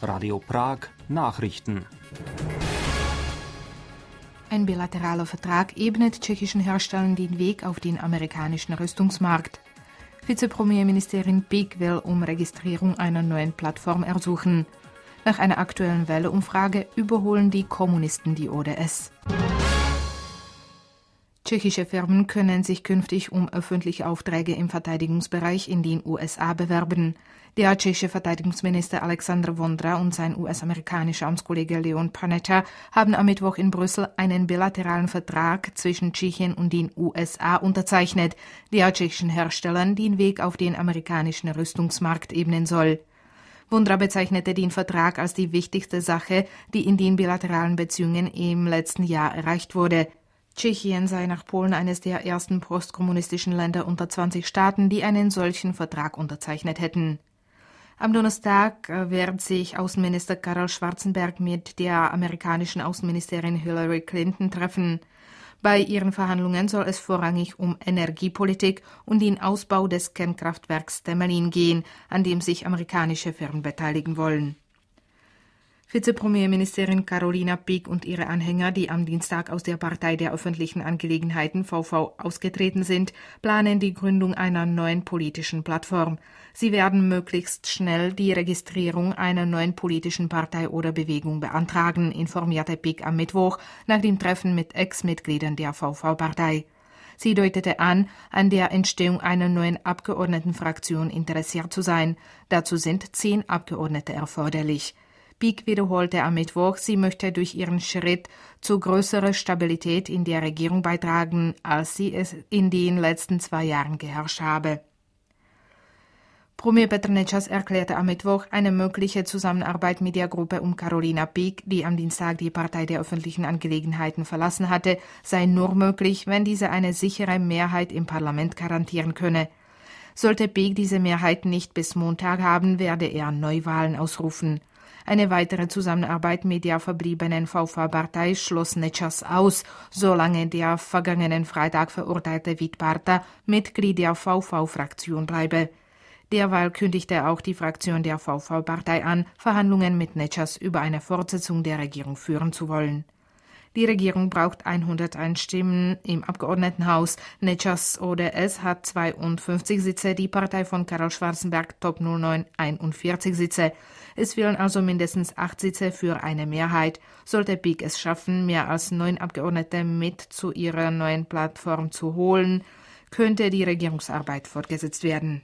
Radio Prag Nachrichten. Ein bilateraler Vertrag ebnet tschechischen Herstellern den Weg auf den amerikanischen Rüstungsmarkt. Vizepremierministerin Pik will um Registrierung einer neuen Plattform ersuchen. Nach einer aktuellen Welle-Umfrage überholen die Kommunisten die ODS. Tschechische Firmen können sich künftig um öffentliche Aufträge im Verteidigungsbereich in den USA bewerben. Der tschechische Verteidigungsminister Alexander Vondra und sein US-amerikanischer Amtskollege Leon Panetta haben am Mittwoch in Brüssel einen bilateralen Vertrag zwischen Tschechien und den USA unterzeichnet, der tschechischen Herstellern den Weg auf den amerikanischen Rüstungsmarkt ebnen soll. Vondra bezeichnete den Vertrag als die wichtigste Sache, die in den bilateralen Beziehungen im letzten Jahr erreicht wurde. Tschechien sei nach Polen eines der ersten postkommunistischen Länder unter 20 Staaten, die einen solchen Vertrag unterzeichnet hätten. Am Donnerstag wird sich Außenminister Karel Schwarzenberg mit der amerikanischen Außenministerin Hillary Clinton treffen. Bei ihren Verhandlungen soll es vorrangig um Energiepolitik und den Ausbau des Kernkraftwerks Temelin gehen, an dem sich amerikanische Firmen beteiligen wollen. Vizepremierministerin Karolina Pik und ihre Anhänger, die am Dienstag aus der Partei der öffentlichen Angelegenheiten VV ausgetreten sind, planen die Gründung einer neuen politischen Plattform. Sie werden möglichst schnell die Registrierung einer neuen politischen Partei oder Bewegung beantragen, informierte Pik am Mittwoch nach dem Treffen mit Ex-Mitgliedern der VV-Partei. Sie deutete an der Entstehung einer neuen Abgeordnetenfraktion interessiert zu sein. Dazu sind 10 Abgeordnete erforderlich. Pik wiederholte am Mittwoch, sie möchte durch ihren Schritt zu größerer Stabilität in der Regierung beitragen, als sie es in den letzten 2 Jahren geherrscht habe. Premier Petr Nečas erklärte am Mittwoch, eine mögliche Zusammenarbeit mit der Gruppe um Karolina Pik, die am Dienstag die Partei der öffentlichen Angelegenheiten verlassen hatte, sei nur möglich, wenn diese eine sichere Mehrheit im Parlament garantieren könne. Sollte Pik diese Mehrheit nicht bis Montag haben, werde er Neuwahlen ausrufen. Eine weitere Zusammenarbeit mit der verbliebenen VV-Partei schloss Nečas aus, solange der vergangenen Freitag verurteilte Vít Barta Mitglied der VV-Fraktion bleibe. Derweil kündigte auch die Fraktion der VV-Partei an, Verhandlungen mit Nečas über eine Fortsetzung der Regierung führen zu wollen. Die Regierung braucht 101 Stimmen im Abgeordnetenhaus. Nečas ODS hat 52 Sitze, die Partei von Karel Schwarzenberg Top 09 41 Sitze. Es fehlen also mindestens 8 Sitze für eine Mehrheit. Sollte Pik es schaffen, mehr als 9 Abgeordnete mit zu ihrer neuen Plattform zu holen, könnte die Regierungsarbeit fortgesetzt werden.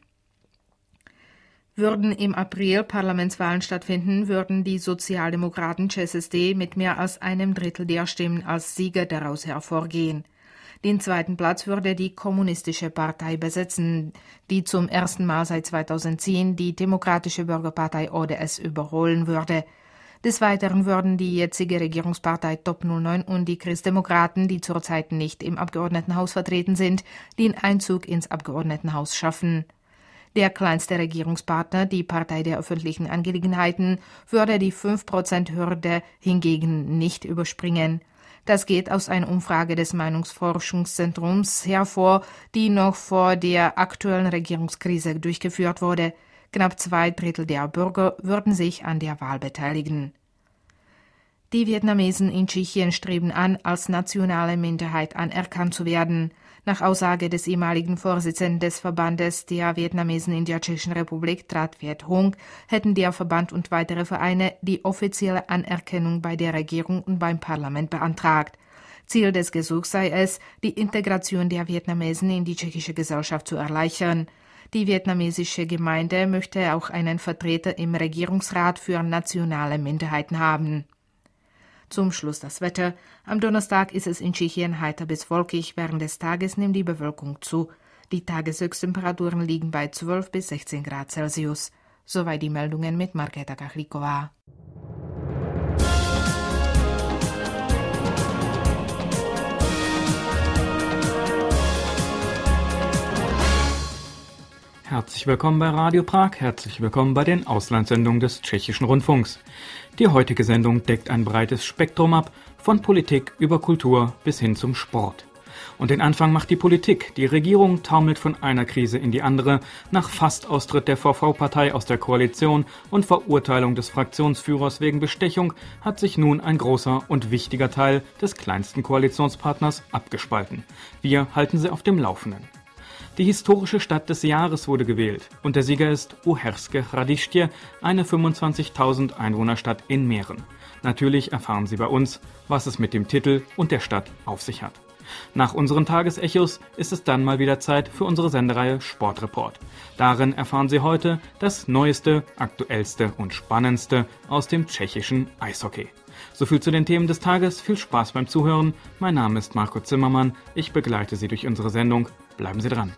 Würden im April Parlamentswahlen stattfinden, würden die Sozialdemokraten ČSSD mit mehr als einem Drittel der Stimmen als Sieger daraus hervorgehen. Den zweiten Platz würde die Kommunistische Partei besetzen, die zum ersten Mal seit 2010 die Demokratische Bürgerpartei ODS überholen würde. Des Weiteren würden die jetzige Regierungspartei Top 09 und die Christdemokraten, die zurzeit nicht im Abgeordnetenhaus vertreten sind, den Einzug ins Abgeordnetenhaus schaffen. Der kleinste Regierungspartner, die Partei der öffentlichen Angelegenheiten, würde die 5%-Hürde hingegen nicht überspringen. Das geht aus einer Umfrage des Meinungsforschungszentrums hervor, die noch vor der aktuellen Regierungskrise durchgeführt wurde. Knapp 2/3 der Bürger würden sich an der Wahl beteiligen. Die Vietnamesen in Tschechien streben an, als nationale Minderheit anerkannt zu werden. Nach Aussage des ehemaligen Vorsitzenden des Verbandes der Vietnamesen in der Tschechischen Republik, Trat Viet Hung, hätten der Verband und weitere Vereine die offizielle Anerkennung bei der Regierung und beim Parlament beantragt. Ziel des Gesuchs sei es, die Integration der Vietnamesen in die tschechische Gesellschaft zu erleichtern. Die vietnamesische Gemeinde möchte auch einen Vertreter im Regierungsrat für nationale Minderheiten haben. Zum Schluss das Wetter. Am Donnerstag ist es in Tschechien heiter bis wolkig. Während des Tages nimmt die Bewölkung zu. Die Tageshöchsttemperaturen liegen bei 12 bis 16 Grad Celsius. Soweit die Meldungen mit Markéta Kachlíková. Herzlich willkommen bei Radio Prag, herzlich willkommen bei den Auslandssendungen des Tschechischen Rundfunks. Die heutige Sendung deckt ein breites Spektrum ab, von Politik über Kultur bis hin zum Sport. Und den Anfang macht die Politik. Die Regierung taumelt von einer Krise in die andere. Nach Fast-Austritt der VV-Partei aus der Koalition und Verurteilung des Fraktionsführers wegen Bestechung hat sich nun ein großer und wichtiger Teil des kleinsten Koalitionspartners abgespalten. Wir halten Sie auf dem Laufenden. Die historische Stadt des Jahres wurde gewählt und der Sieger ist Uherskie Hradiště, eine 25.000 Einwohnerstadt in Mähren. Natürlich erfahren Sie bei uns, was es mit dem Titel und der Stadt auf sich hat. Nach unseren Tagesechos ist es dann mal wieder Zeit für unsere Sendereihe Sportreport. Darin erfahren Sie heute das Neueste, Aktuellste und Spannendste aus dem tschechischen Eishockey. Soviel zu den Themen des Tages. Viel Spaß beim Zuhören. Mein Name ist Marco Zimmermann. Ich begleite Sie durch unsere Sendung. Bleiben Sie dran.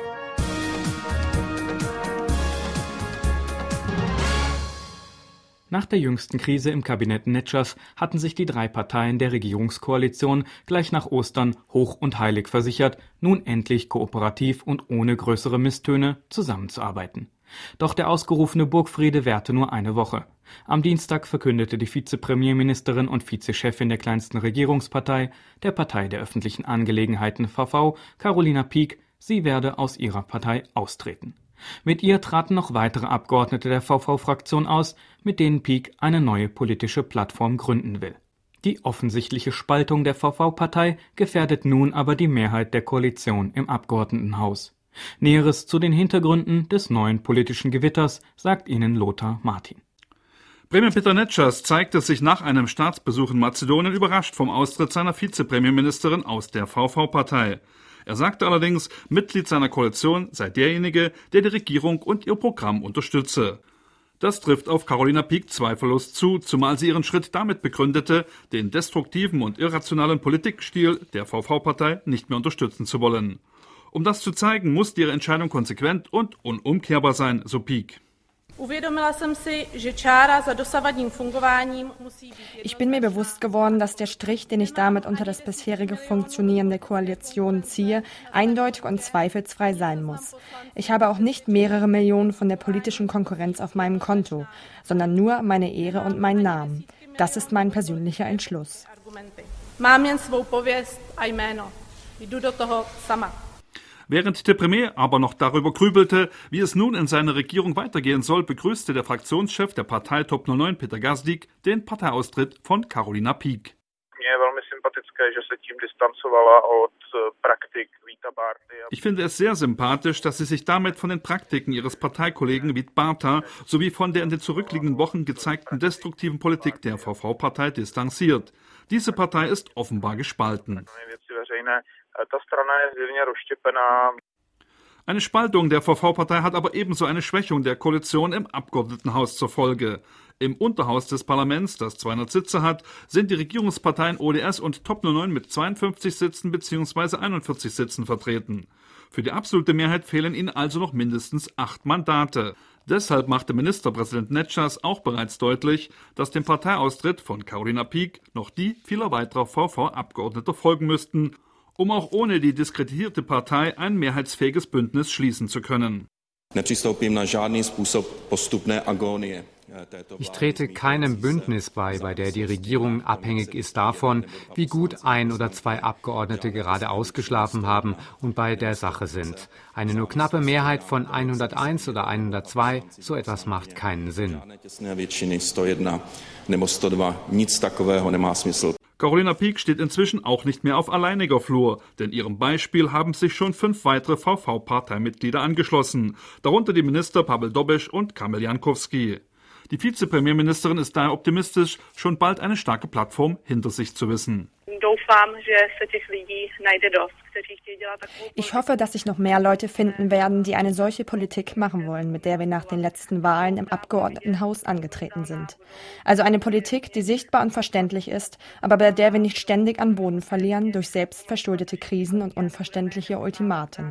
Nach der jüngsten Krise im Kabinett Nečas hatten sich die 3 Parteien der Regierungskoalition gleich nach Ostern hoch und heilig versichert, nun endlich kooperativ und ohne größere Misstöne zusammenzuarbeiten. Doch der ausgerufene Burgfriede währte nur eine Woche. Am Dienstag verkündete die Vizepremierministerin und Vizechefin der kleinsten Regierungspartei, der Partei der öffentlichen Angelegenheiten VV, Karolina Pieck, sie werde aus ihrer Partei austreten. Mit ihr traten noch weitere Abgeordnete der VV-Fraktion aus, mit denen Pieck eine neue politische Plattform gründen will. Die offensichtliche Spaltung der VV-Partei gefährdet nun aber die Mehrheit der Koalition im Abgeordnetenhaus. Näheres zu den Hintergründen des neuen politischen Gewitters sagt Ihnen Lothar Martin. Premierminister Nečas zeigte sich nach einem Staatsbesuch in Mazedonien überrascht vom Austritt seiner Vizepremierministerin aus der VV-Partei. Er sagte allerdings, Mitglied seiner Koalition sei derjenige, der die Regierung und ihr Programm unterstütze. Das trifft auf Karolina Pieck zweifellos zu, zumal sie ihren Schritt damit begründete, den destruktiven und irrationalen Politikstil der VV-Partei nicht mehr unterstützen zu wollen. Um das zu zeigen, musste ihre Entscheidung konsequent und unumkehrbar sein, so Pieck. Ich bin mir bewusst geworden, dass der Strich, den ich damit unter das bisherige Funktionieren der Koalition ziehe, eindeutig und zweifelsfrei sein muss. Ich habe auch nicht mehrere Millionen von der politischen Konkurrenz auf meinem Konto, sondern nur meine Ehre und meinen Namen. Das ist mein persönlicher Entschluss. Während der Premier aber noch darüber grübelte, wie es nun in seiner Regierung weitergehen soll, begrüßte der Fraktionschef der Partei Top 09 Peter Gazdík den Parteiaustritt von Karolina Pieck. Ich finde es sehr sympathisch, dass sie sich damit von den Praktiken ihres Parteikollegen Vít Barta sowie von der in den zurückliegenden Wochen gezeigten destruktiven Politik der VV-Partei distanziert. Diese Partei ist offenbar gespalten. Eine Spaltung der VV-Partei hat aber ebenso eine Schwächung der Koalition im Abgeordnetenhaus zur Folge. Im Unterhaus des Parlaments, das 200 Sitze hat, sind die Regierungsparteien ODS und Top 09 mit 52 Sitzen bzw. 41 Sitzen vertreten. Für die absolute Mehrheit fehlen ihnen also noch mindestens 8 Mandate. Deshalb machte Ministerpräsident Nečas auch bereits deutlich, dass dem Parteiaustritt von Karolina Pieck noch die vieler weiterer VV-Abgeordneter folgen müssten, um auch ohne die diskreditierte Partei ein mehrheitsfähiges Bündnis schließen zu können. Ich trete keinem Bündnis bei der die Regierung abhängig ist davon, wie gut 1 oder 2 Abgeordnete gerade ausgeschlafen haben und bei der Sache sind. Eine nur knappe Mehrheit von 101 oder 102, so etwas macht keinen Sinn. Karolina Pieck steht inzwischen auch nicht mehr auf alleiniger Flur, denn ihrem Beispiel haben sich schon 5 weitere VV-Parteimitglieder angeschlossen, darunter die Minister Pavel Dobeš und Kamil Jankowski. Die Vizepremierministerin ist daher optimistisch, schon bald eine starke Plattform hinter sich zu wissen. Ich hoffe, dass sich noch mehr Leute finden werden, die eine solche Politik machen wollen, mit der wir nach den letzten Wahlen im Abgeordnetenhaus angetreten sind. Also eine Politik, die sichtbar und verständlich ist, aber bei der wir nicht ständig an Boden verlieren durch selbstverschuldete Krisen und unverständliche Ultimaten.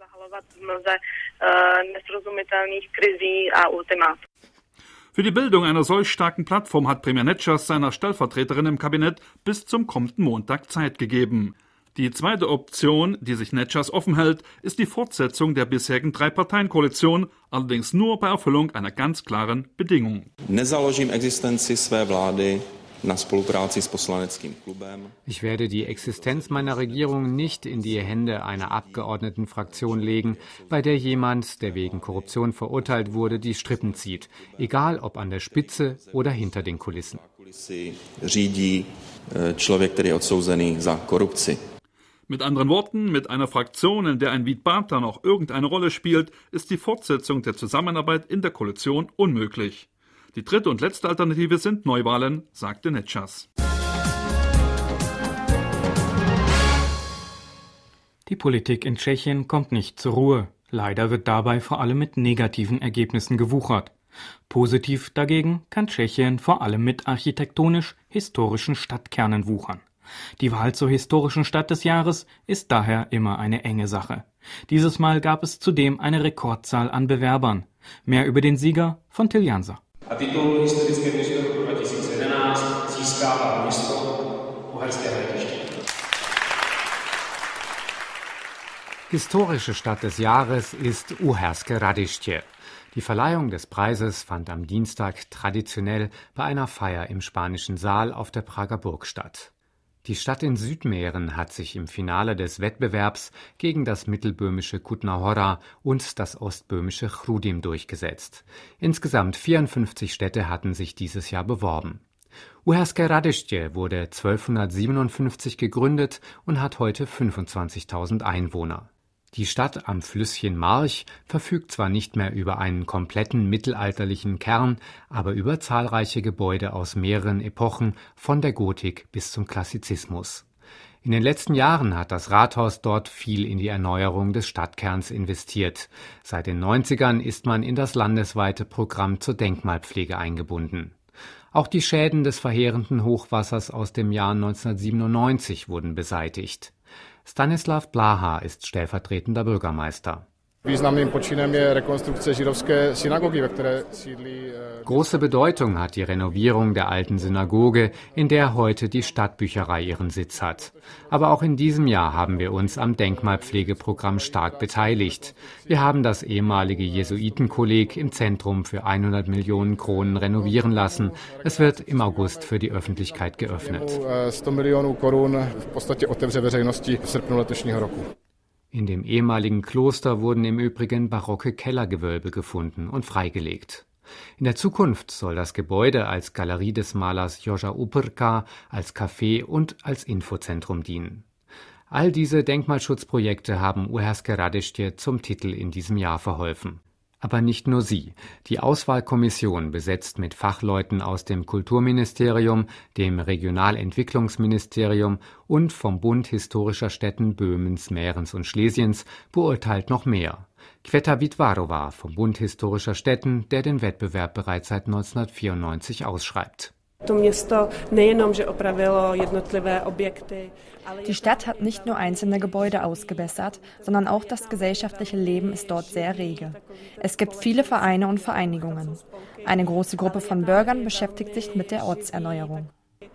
Für die Bildung einer solch starken Plattform hat Premier Nečas seiner Stellvertreterin im Kabinett bis zum kommenden Montag Zeit gegeben. Die zweite Option, die sich Nečas offen hält, ist die Fortsetzung der bisherigen 3-Parteien-Koalition, allerdings nur bei Erfüllung einer ganz klaren Bedingung. Ich werde die Existenz meiner Regierung nicht in die Hände einer Abgeordnetenfraktion legen, bei der jemand, der wegen Korruption verurteilt wurde, die Strippen zieht, egal ob an der Spitze oder hinter den Kulissen. Mit anderen Worten, mit einer Fraktion, in der ein Wietbata noch irgendeine Rolle spielt, ist die Fortsetzung der Zusammenarbeit in der Koalition unmöglich. Die dritte und letzte Alternative sind Neuwahlen, sagte Netschas. Die Politik in Tschechien kommt nicht zur Ruhe. Leider wird dabei vor allem mit negativen Ergebnissen gewuchert. Positiv dagegen kann Tschechien vor allem mit architektonisch-historischen Stadtkernen wuchern. Die Wahl zur historischen Stadt des Jahres ist daher immer eine enge Sache. Dieses Mal gab es zudem eine Rekordzahl an Bewerbern. Mehr über den Sieger von Till Jansa. A titul historické město roku 2011 získává město Uherské Hradiště. Historische Stadt des Jahres ist Uherské Hradiště. Die Verleihung des Preises fand am Dienstag traditionell bei einer Feier im Spanischen Saal auf der Prager Burg statt. Die Stadt in Südmähren hat sich im Finale des Wettbewerbs gegen das mittelböhmische Kutná Hora und das ostböhmische Chrudim durchgesetzt. Insgesamt 54 Städte hatten sich dieses Jahr beworben. Uherské Hradiště wurde 1257 gegründet und hat heute 25.000 Einwohner. Die Stadt am Flüsschen March verfügt zwar nicht mehr über einen kompletten mittelalterlichen Kern, aber über zahlreiche Gebäude aus mehreren Epochen, von der Gotik bis zum Klassizismus. In den letzten Jahren hat das Rathaus dort viel in die Erneuerung des Stadtkerns investiert. Seit den 90ern ist man in das landesweite Programm zur Denkmalpflege eingebunden. Auch die Schäden des verheerenden Hochwassers aus dem Jahr 1997 wurden beseitigt. Stanislav Blaha ist stellvertretender Bürgermeister. Große Bedeutung hat die Renovierung der alten Synagoge, in der heute die Stadtbücherei ihren Sitz hat. Aber auch in diesem Jahr haben wir uns am Denkmalpflegeprogramm stark beteiligt. Wir haben das ehemalige Jesuitenkolleg im Zentrum für 100 Millionen Kronen renovieren lassen. Es wird im August für die Öffentlichkeit geöffnet. In dem ehemaligen Kloster wurden im Übrigen barocke Kellergewölbe gefunden und freigelegt. In der Zukunft soll das Gebäude als Galerie des Malers Joža Uprka, als Café und als Infozentrum dienen. All diese Denkmalschutzprojekte haben Uherské Hradiště zum Titel in diesem Jahr verholfen. Aber nicht nur sie. Die Auswahlkommission, besetzt mit Fachleuten aus dem Kulturministerium, dem Regionalentwicklungsministerium und vom Bund historischer Städten Böhmens, Mährens und Schlesiens, beurteilt noch mehr. Květa Witwarová vom Bund historischer Städten, der den Wettbewerb bereits seit 1994 ausschreibt. Die Stadt hat nicht nur einzelne Gebäude ausgebessert, sondern auch das gesellschaftliche Leben ist dort sehr rege. Es gibt viele Vereine und Vereinigungen. Eine große Gruppe von Bürgern beschäftigt sich mit der Ortserneuerung.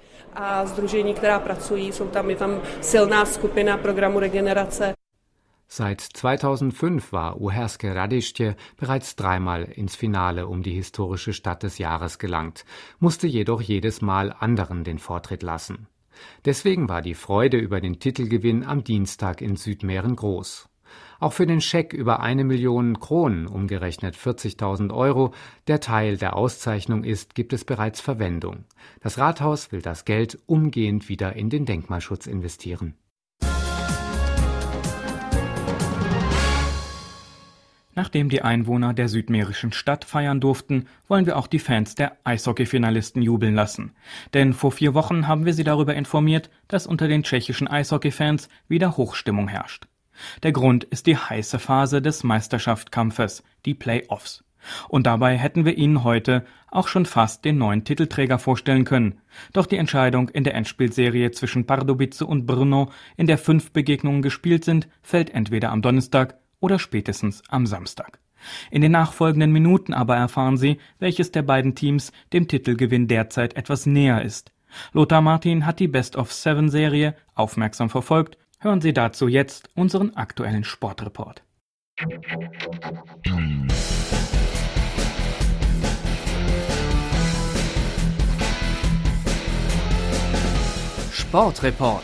Seit 2005 war Uherské Hradiště bereits dreimal ins Finale um die historische Stadt des Jahres gelangt, musste jedoch jedes Mal anderen den Vortritt lassen. Deswegen war die Freude über den Titelgewinn am Dienstag in Südmähren groß. Auch für den Scheck über 1 Million Kronen, umgerechnet 40.000 Euro, der Teil der Auszeichnung ist, gibt es bereits Verwendung. Das Rathaus will das Geld umgehend wieder in den Denkmalschutz investieren. Nachdem die Einwohner der südmährischen Stadt feiern durften, wollen wir auch die Fans der Eishockey-Finalisten jubeln lassen. Denn vor 4 Wochen haben wir sie darüber informiert, dass unter den tschechischen Eishockey-Fans wieder Hochstimmung herrscht. Der Grund ist die heiße Phase des Meisterschaftskampfes, die Play-Offs. Und dabei hätten wir Ihnen heute auch schon fast den neuen Titelträger vorstellen können. Doch die Entscheidung in der Endspielserie zwischen Pardubice und Brno, in der 5 Begegnungen gespielt sind, fällt entweder am Donnerstag oder spätestens am Samstag. In den nachfolgenden Minuten aber erfahren Sie, welches der beiden Teams dem Titelgewinn derzeit etwas näher ist. Lothar Martin hat die Best-of-7-Serie aufmerksam verfolgt. Hören Sie dazu jetzt unseren aktuellen Sportreport. Sportreport.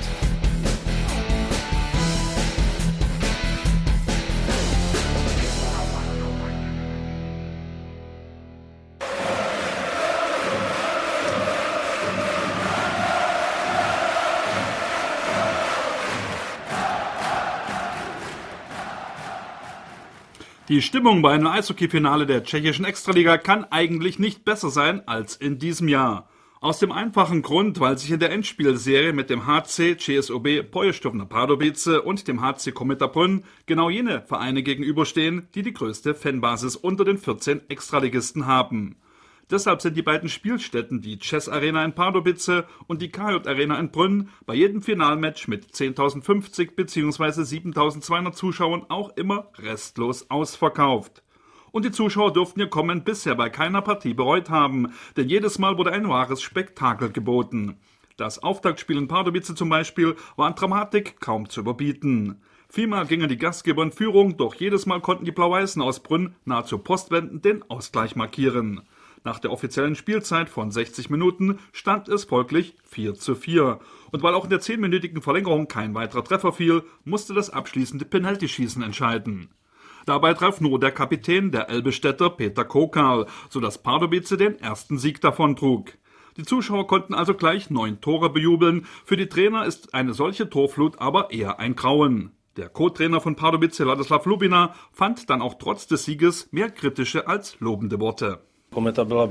Die Stimmung bei einem Eishockey-Finale der tschechischen Extraliga kann eigentlich nicht besser sein als in diesem Jahr. Aus dem einfachen Grund, weil sich in der Endspielserie mit dem HC ČSOB Pojišťovna Pardubice und dem HC Kometa Brünn genau jene Vereine gegenüberstehen, die die größte Fanbasis unter den 14 Extraligisten haben. Deshalb sind die beiden Spielstätten, die ČEZ Arena in Pardubice und die KJ Arena in Brünn, bei jedem Finalmatch mit 10.050 bzw. 7.200 Zuschauern auch immer restlos ausverkauft. Und die Zuschauer dürften ihr Kommen bisher bei keiner Partie bereut haben, denn jedes Mal wurde ein wahres Spektakel geboten. Das Auftaktspiel in Pardubice zum Beispiel war an Dramatik kaum zu überbieten. Vielmal gingen die Gastgeber in Führung, doch jedes Mal konnten die Blau-Weißen aus Brünn nahezu postwendend den Ausgleich markieren. Nach der offiziellen Spielzeit von 60 Minuten stand es folglich 4:4. Und weil auch in der 10-minütigen Verlängerung kein weiterer Treffer fiel, musste das abschließende Penaltyschießen entscheiden. Dabei traf nur der Kapitän der Elbestädter Peter Kokal, sodass Pardubice den ersten Sieg davontrug. Die Zuschauer konnten also gleich 9 Tore bejubeln. Für die Trainer ist eine solche Torflut aber eher ein Grauen. Der Co-Trainer von Pardubice, Ladislav Lubina, fand dann auch trotz des Sieges mehr kritische als lobende Worte. Kometa war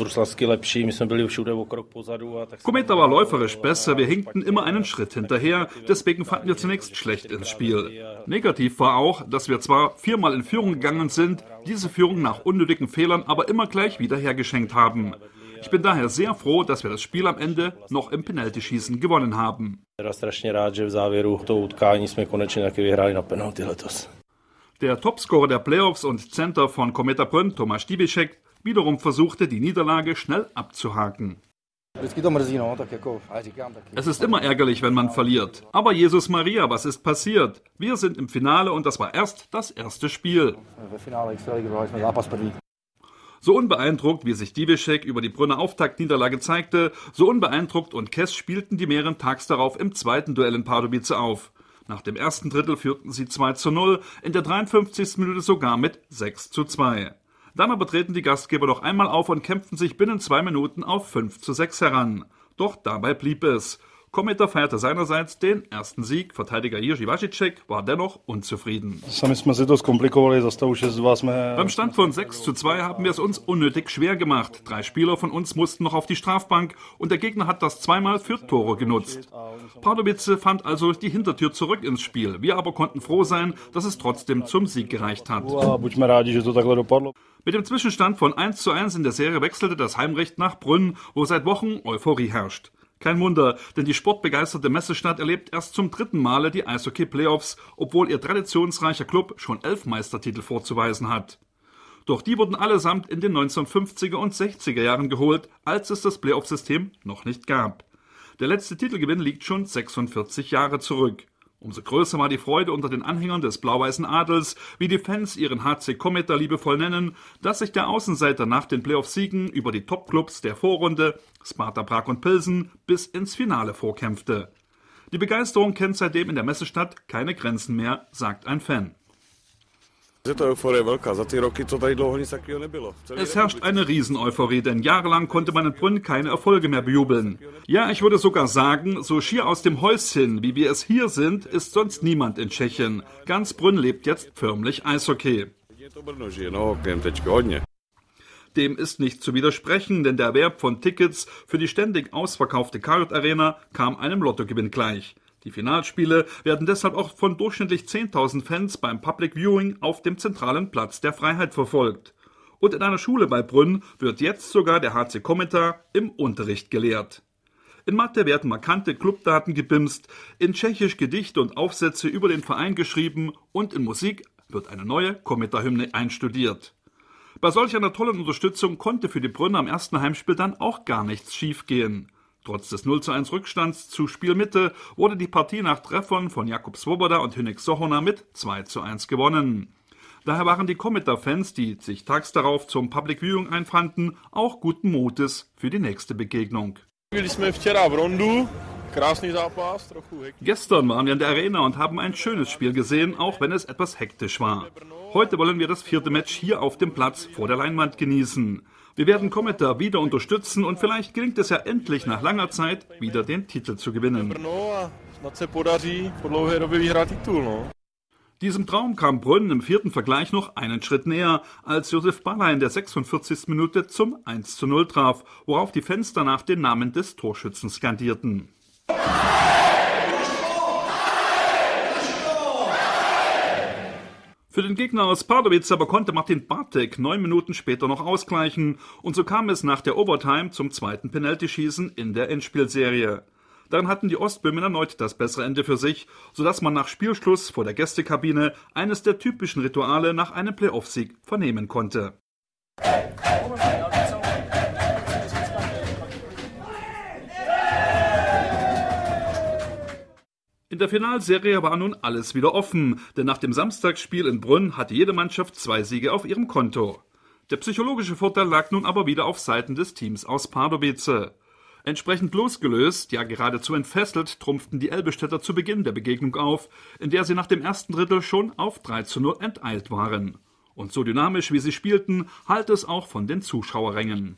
läuferisch besser, wir hinkten immer einen Schritt hinterher, deswegen fanden wir zunächst schlecht ins Spiel. Negativ war auch, dass wir zwar 4-mal in Führung gegangen sind, diese Führung nach unnötigen Fehlern aber immer gleich wieder hergeschenkt haben. Ich bin daher sehr froh, dass wir das Spiel am Ende noch im Penaltyschießen gewonnen haben. Der Topscorer der Playoffs und Center von Kometa Brünn, Tomáš Dibíšek, wiederum versuchte, die Niederlage schnell abzuhaken. Es ist immer ärgerlich, wenn man verliert. Aber Jesus Maria, was ist passiert? Wir sind im Finale und das war erst das erste Spiel. So unbeeindruckt, wie sich Dibíšek über die Brünner Auftaktniederlage zeigte, so unbeeindruckt und Kess spielten die Mähren tags darauf im zweiten Duell in Pardubice auf. Nach dem ersten Drittel führten sie 2:0, in der 53. Minute sogar mit 6:2. Dann aber treten die Gastgeber noch einmal auf und kämpften sich binnen 2 Minuten auf 5:6 heran. Doch dabei blieb es. Kometa feierte seinerseits den ersten Sieg. Verteidiger Jiří Vašíček war dennoch unzufrieden. Beim Stand von 6:2 haben wir es uns unnötig schwer gemacht. 3 Spieler von uns mussten noch auf die Strafbank und der Gegner hat das zweimal für Tore genutzt. Pardubice fand also die Hintertür zurück ins Spiel. Wir aber konnten froh sein, dass es trotzdem zum Sieg gereicht hat. Mit dem Zwischenstand von 1:1 in der Serie wechselte das Heimrecht nach Brünn, wo seit Wochen Euphorie herrscht. Kein Wunder, denn die sportbegeisterte Messestadt erlebt erst zum 3. Male die Eishockey-Playoffs, obwohl ihr traditionsreicher Club schon 11 Meistertitel vorzuweisen hat. Doch die wurden allesamt in den 1950er und 60er Jahren geholt, als es das Playoff-System noch nicht gab. Der letzte Titelgewinn liegt schon 46 Jahre zurück. Umso größer war die Freude unter den Anhängern des blau-weißen Adels, wie die Fans ihren HC Kometa liebevoll nennen, dass sich der Außenseiter nach den Playoff-Siegen über die Top-Clubs der Vorrunde, Sparta Prag und Pilsen, bis ins Finale vorkämpfte. Die Begeisterung kennt seitdem in der Messestadt keine Grenzen mehr, sagt ein Fan. Es herrscht eine Rieseneuphorie, denn jahrelang konnte man in Brünn keine Erfolge mehr bejubeln. Ja, ich würde sogar sagen, so schier aus dem Häuschen, wie wir es hier sind, ist sonst niemand in Tschechien. Ganz Brünn lebt jetzt förmlich Eishockey. Dem ist nicht zu widersprechen, denn der Erwerb von Tickets für die ständig ausverkaufte KJ Arena kam einem Lottogewinn gleich. Die Finalspiele werden deshalb auch von durchschnittlich 10.000 Fans beim Public Viewing auf dem zentralen Platz der Freiheit verfolgt. Und in einer Schule bei Brünn wird jetzt sogar der HC Kometa im Unterricht gelehrt. In Mathe werden markante Clubdaten gebimst, in Tschechisch Gedichte und Aufsätze über den Verein geschrieben und in Musik wird eine neue Kometa-Hymne einstudiert. Bei solch einer tollen Unterstützung konnte für die Brünner am ersten Heimspiel dann auch gar nichts schiefgehen. Trotz des 0:1 Rückstands zu Spielmitte wurde die Partie nach Treffern von Jakub Svoboda und Hynek Sohona mit 2:1 gewonnen. Daher waren die Kometa-Fans, die sich tags darauf zum Public Viewing einfanden, auch guten Mutes für die nächste Begegnung. Gestern waren wir in der Arena und haben ein schönes Spiel gesehen, auch wenn es etwas hektisch war. Heute wollen wir das 4. Match hier auf dem Platz vor der Leinwand genießen. Wir werden Kometa wieder unterstützen und vielleicht gelingt es ja endlich nach langer Zeit, wieder den Titel zu gewinnen. Diesem Traum kam Brünn im 4. Vergleich noch einen Schritt näher, als Josef Balla in der 46. Minute zum 1:0 traf, worauf die Fans danach den Namen des Torschützen skandierten. Für den Gegner aus Pardubice aber konnte Martin Bartek 9 Minuten später noch ausgleichen und so kam es nach der Overtime zum zweiten Penaltyschießen in der Endspielserie. Dann hatten die Ostböhmen erneut das bessere Ende für sich, sodass man nach Spielschluss vor der Gästekabine eines der typischen Rituale nach einem Playoff-Sieg vernehmen konnte. In der Finalserie war nun alles wieder offen, denn nach dem Samstagsspiel in Brünn hatte jede Mannschaft 2 Siege auf ihrem Konto. Der psychologische Vorteil lag nun aber wieder auf Seiten des Teams aus Pardubice. Entsprechend losgelöst, ja geradezu entfesselt, trumpften die Elbestädter zu Beginn der Begegnung auf, in der sie nach dem ersten Drittel schon auf 3:0 enteilt waren. Und so dynamisch wie sie spielten, hallt es auch von den Zuschauerrängen.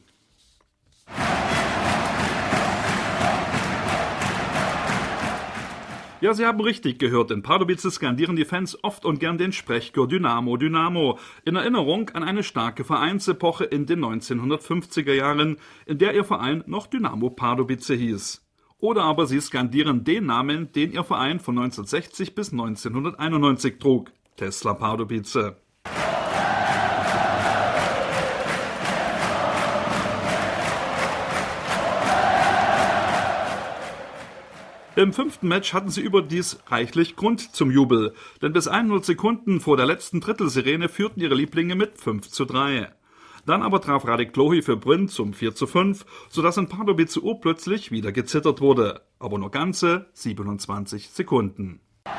Ja, Sie haben richtig gehört, in Pardubice skandieren die Fans oft und gern den Sprechchor Dynamo, Dynamo, in Erinnerung an eine starke Vereinsepoche in den 1950er Jahren, in der ihr Verein noch Dynamo Pardubice hieß. Oder aber sie skandieren den Namen, den ihr Verein von 1960 bis 1991 trug, Tesla Pardubice. Im 5. Match hatten sie überdies reichlich Grund zum Jubel, denn bis 100 Sekunden vor der letzten Drittelsirene führten ihre Lieblinge mit 5:3. Dann aber traf Radek Klohi für Brünn zum 4:5, sodass in Pardubice urplötzlich wieder gezittert wurde, aber nur ganze 27 Sekunden.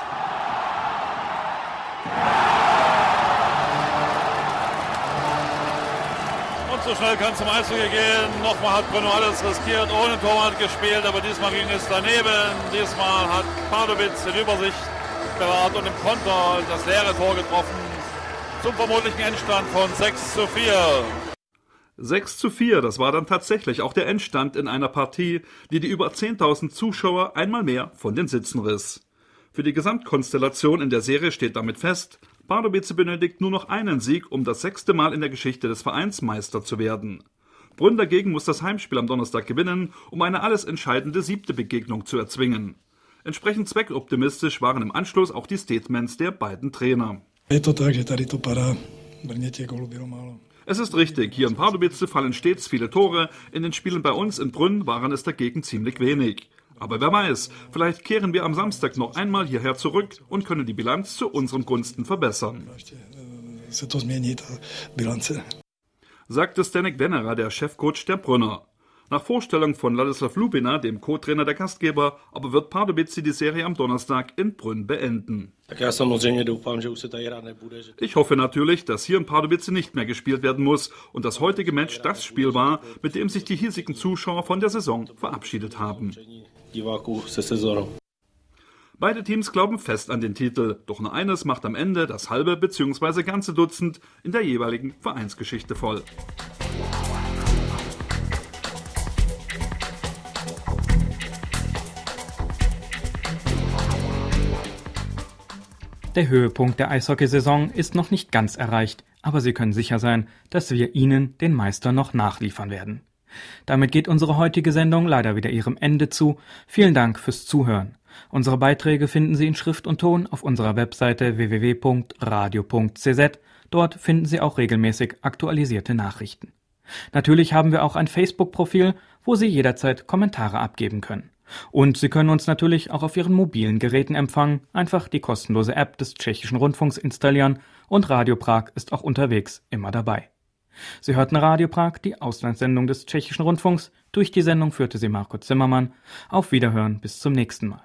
So schnell kann es zum Einzug gehen. Nochmal hat Brünn alles riskiert, ohne Torwart gespielt, aber diesmal ging es daneben. Diesmal hat Pardubice in Übersicht bewahrt und im Konter das leere Tor getroffen. Zum vermutlichen Endstand von 6:4. 6:4, das war dann tatsächlich auch der Endstand in einer Partie, die über 10.000 Zuschauer einmal mehr von den Sitzen riss. Für die Gesamtkonstellation in der Serie steht damit fest, Pardubice benötigt nur noch einen Sieg, um das 6. Mal in der Geschichte des Vereins Meister zu werden. Brünn dagegen muss das Heimspiel am Donnerstag gewinnen, um eine alles entscheidende 7. Begegnung zu erzwingen. Entsprechend zweckoptimistisch waren im Anschluss auch die Statements der beiden Trainer. Es ist richtig, hier in Pardubice fallen stets viele Tore, in den Spielen bei uns in Brünn waren es dagegen ziemlich wenig. Aber wer weiß, vielleicht kehren wir am Samstag noch einmal hierher zurück und können die Bilanz zu unseren Gunsten verbessern. Sagte Zdeněk Venera, der Chefcoach der Brünner. Nach Vorstellung von Ladislav Lubina, dem Co-Trainer der Gastgeber, aber wird Pardubice die Serie am Donnerstag in Brünn beenden. Ich hoffe natürlich, dass hier in Pardubice nicht mehr gespielt werden muss und das heutige Match das Spiel war, mit dem sich die hiesigen Zuschauer von der Saison verabschiedet haben. Beide Teams glauben fest an den Titel, doch nur eines macht am Ende das halbe bzw. ganze Dutzend in der jeweiligen Vereinsgeschichte voll. Der Höhepunkt der Eishockeysaison ist noch nicht ganz erreicht, aber Sie können sicher sein, dass wir Ihnen den Meister noch nachliefern werden. Damit geht unsere heutige Sendung leider wieder ihrem Ende zu. Vielen Dank fürs Zuhören. Unsere Beiträge finden Sie in Schrift und Ton auf unserer Webseite www.radio.cz. Dort finden Sie auch regelmäßig aktualisierte Nachrichten. Natürlich haben wir auch ein Facebook-Profil, wo Sie jederzeit Kommentare abgeben können. Und Sie können uns natürlich auch auf Ihren mobilen Geräten empfangen. Einfach die kostenlose App des Tschechischen Rundfunks installieren und Radio Prag ist auch unterwegs immer dabei. Sie hörten Radio Prag, die Auslandssendung des Tschechischen Rundfunks. Durch die Sendung führte sie Marco Zimmermann. Auf Wiederhören, bis zum nächsten Mal.